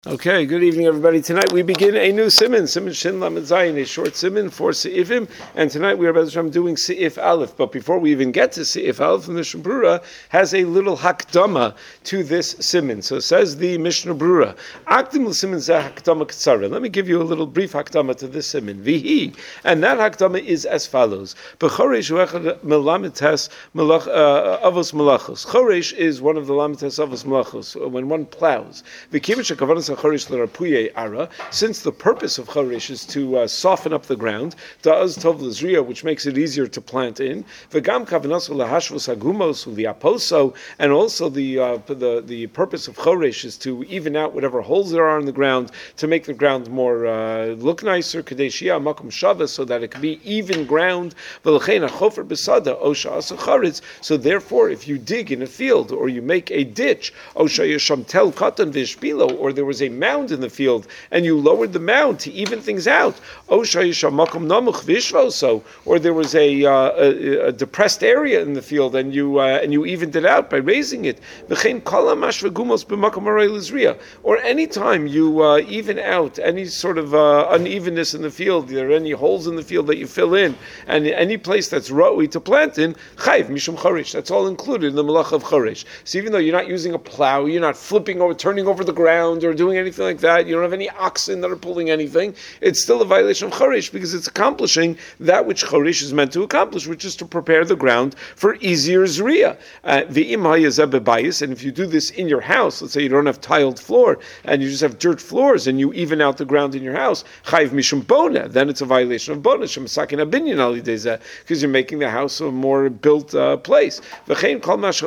Okay, good evening, everybody. Tonight we begin a new siman, Siman Shin Lamed Zayin, a short siman for Se'ifim, and tonight we are doing Se'if Aleph. But before we even get to Se'if Aleph, the Mishnah Brura has a little hakdama to this siman. So says the Mishnah Brura, Akdim l'siman zeh hakdama k'tzara. Let me give you a little brief hakdama to this siman. Vihi, and that hakdama is as follows: B'choresh u'echad melamites avos malachos. Choresh is one of the lamites avos malachos when one plows. V'kivish hakavanas since the purpose of Choresh is to soften up the ground, Da'az Tov L'Zriya, which makes it easier to plant in, V'gam Kavanasu Lahashvos Hagumos U'Liaposo, and also the purpose of Choresh is to even out whatever holes there are in the ground, to make the ground more look nicer, Kadeshia Makum Shava, so that it can be even ground, V'lechein HaChofer B'Sada, Osha Asa Charetz. So therefore, if you dig in a field, or you make a ditch, Osha Yesham Tel Katan V'Shpilo, or there was a mound in the field, and you lowered the mound to even things out, or there was a depressed area in the field, and you evened it out by raising it, or any time you even out any sort of unevenness in the field, there are any holes in the field that you fill in, and any place that's ra'ui to plant in, chayv mishum choresh, that's all included in the malach of choresh. So even though you're not using a plow, you're not turning over the ground, or doing anything like that, you don't have any oxen that are pulling anything, it's still a violation of Choresh because it's accomplishing that which Choresh is meant to accomplish, which is to prepare the ground for easier Zriya. And if you do this in your house, let's say you don't have tiled floor and you just have dirt floors and you even out the ground in your house, Chayv Mishum Bona, then it's a violation of Bona, because you're making the house a more built place. He told us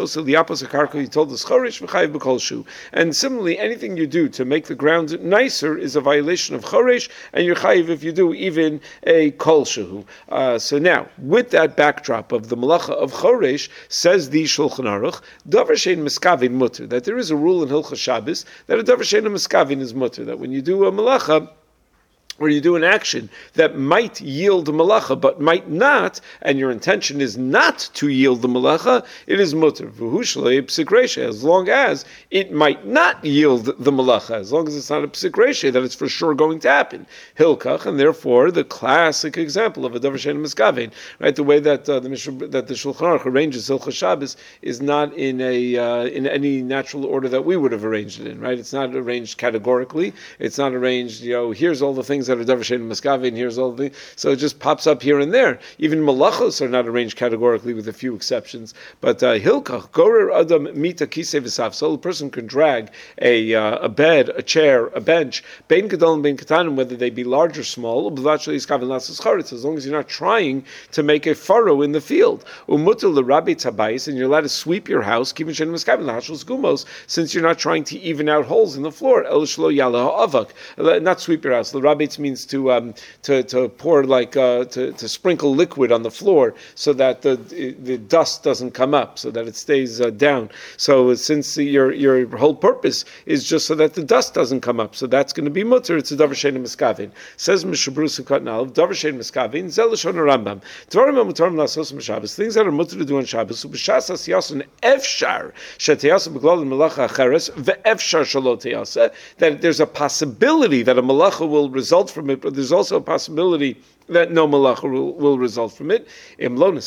Choresh, and similarly, anything you do to make the ground nicer is a violation of Choresh, and you're chayiv if you do even a kol shehu. So now, with that backdrop of the malacha of Choresh, says the Shulchan Aruch, davar shein miskavin mutter, that there is a rule in Hilchos Shabbos that a davar shein miskavin is mutter, that when you do a malacha, or you do an action that might yield the malacha but might not, and your intention is not to yield the malacha, it is mutter. As long as it might not yield the malacha, as long as it's not a psik reshe, that it's for sure going to happen. Hilkach, and therefore the classic example of a davar shein miskavein, right? The way that the Shulchan Aruch arranges Hilchos Shabbos is not in in any natural order that we would have arranged it in, right? It's not arranged categorically. It's not arranged, here's all the things that are davar shein miskavein, here's all the, so it just pops up here and there. Even malachos are not arranged categorically with a few exceptions. But hilkach gorer adam mita kisei v'saf, so a person can drag a bed, a chair, a bench, bein gadol and bein katanim, whether they be large or small, as long as you're not trying to make a furrow in the field. Umutul l'rabbi tabayis, and you're allowed to sweep your house, kivin shein miskavein lahashlos gumos, since you're not trying to even out holes in the floor. El shlo yala ha'avak, not sweep your house. The rabbi means to pour to sprinkle liquid on the floor so that the dust doesn't come up, so that it stays down. So since your whole purpose is just so that the dust doesn't come up, so that's going to be mutter. It's a davar shein miskavein. Says Mishabru Sukkot Nalav, davar shein miskavein zel lashon Rambam. Dvarim mutarim lasos b'Shabbos, things that are mutter to do on Shabbos. Ub'shas asiyasun efshar sheteyasa b'glal malacha acheres ve'efshar shelo teyasa, that there's a possibility that a malacha will result from it, but there's also a possibility that no malacha will result from it. If you don't have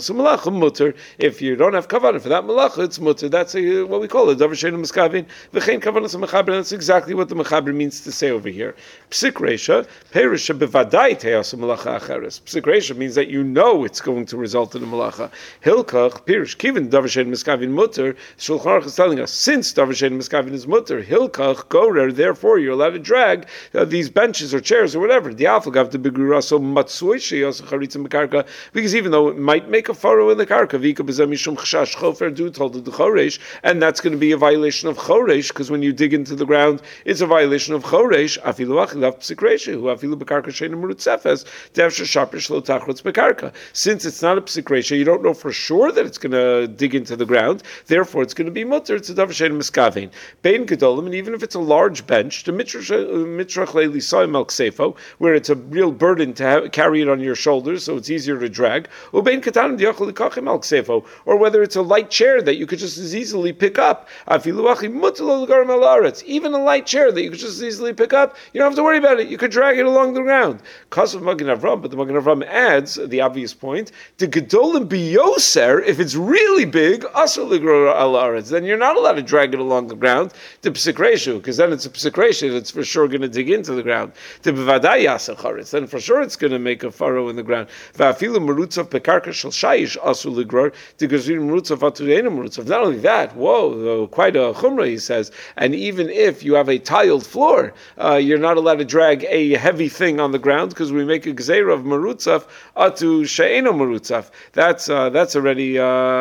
kavanah for that malacha, it's mutter. That's what we call it, davar shein miskavin. V'chein kavanah mechaber. That's exactly what the mechaber means to say over here. Psik reisha perisha bevadai teyasa malacha acheres. Psik reisha means that you know it's going to result in a malacha. Hilkach pirish kiven davar shein miskavin mutter. Shulchan Aruch is telling us, since davar shein miskavin is mutter, hilkach gorer, therefore you're allowed to drag these benches or chairs or whatever. The alfagav the begura so because even though it might make a furrow in the karka, and that's going to be a violation of choresh, because when you dig into the ground, it's a violation of choresh. Since it's not a psik reshe, you don't know for sure that it's going to dig into the ground. Therefore, it's going to be mutter. It's a davar shein miskavein. Bein gedolim, and even if it's a large bench, the mitrach leili soy melk sefo, where it's a real burden to carry it on your shoulders, so it's easier to drag. Or whether it's a light chair that you could just as easily pick up. Even a light chair that you could just as easily pick up, you don't have to worry about it. You could drag it along the ground. But the Magen Avram adds the obvious point: the gedolim biyoser, if it's really big, then you're not allowed to drag it along the ground to psik reshu, because then it's a psik reshu that's for sure going to dig into the ground. To bevadai yaseh charetz, then for sure it's going to make a furrow in the ground. Va'afilu merutzav bekarka shel shayish asu ligror to gazir merutzav atureinu merutzav. Not only that, quite a chumrah, he says. And even if you have a tiled floor, you're not allowed to drag a heavy thing on the ground, because we make a gzeira of merutzav atu she'eno merutzav. That's already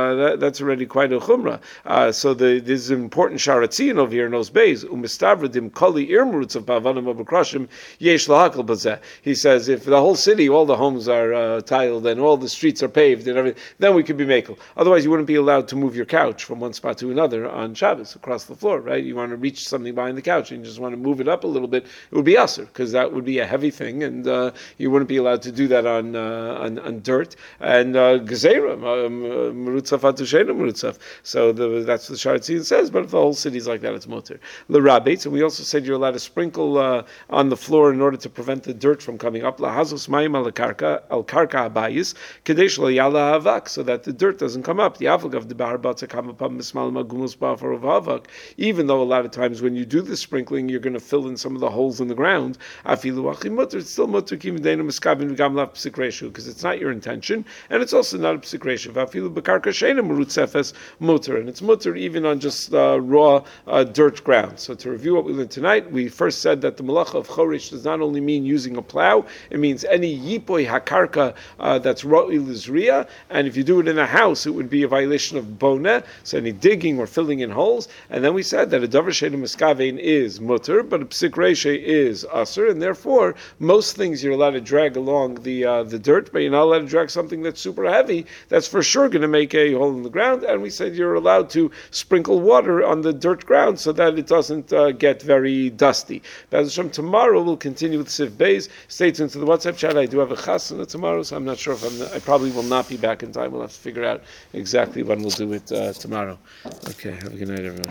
quite a chumrah. So there's an important sharatzion over here in those bays. Umistavradim koli ir merutzav ba'avanim abakrashim yesh lahakal bazeh. He says if the whole city, all the homes are tiled and all the streets are paved and everything, then we could be makel. Otherwise, you wouldn't be allowed to move your couch from one spot to another on Shabbos across the floor, right? You want to reach something behind the couch and you just want to move it up a little bit, it would be asur, because that would be a heavy thing, and you wouldn't be allowed to do that on dirt. And gezerah, merutzav atushenu merutzav. So that's what the Sharatzion says. But if the whole city is like that, it's moter. L'rabetz, and we also said you're allowed to sprinkle on the floor in order to prevent the dirt from coming up. Lahazos mayim al karka habayis kadesh lo yala havak, so that the dirt doesn't come up. The avak of the bar batzakam apam mismal magumus ba'afar of havak. Even though a lot of times when you do the sprinkling, you're going to fill in some of the holes in the ground. Afilu achim muter, it's still muter kimidenu miskabin v'gam lav psik reshu, because it's not your intention, and it's also not a psik reshu. Afilu bekarka sheina merutzefes muter, and it's muter even on just raw dirt ground. So to review what we learned tonight, we first said that the malacha of choresh does not only mean using a plow, it means any yipoy hakarka that's ro'il izriya, and if you do it in a house, it would be a violation of boneh, so any digging or filling in holes. And then we said that a davar sheina miskavein is muter, but a psik reshe is asur, and therefore most things you're allowed to drag along the dirt, but you're not allowed to drag something that's super heavy, that's for sure going to make a hole in the ground. And we said you're allowed to sprinkle water on the dirt ground so that it doesn't get very dusty. Be'ez Hashem, tomorrow we'll continue with Sif Beis. Stay tuned to the WhatsApp chat. I do have a chasana tomorrow, so I'm not sure if I probably will not be back in time. We'll have to figure out exactly when we'll do it tomorrow. Okay, have a good night, everyone.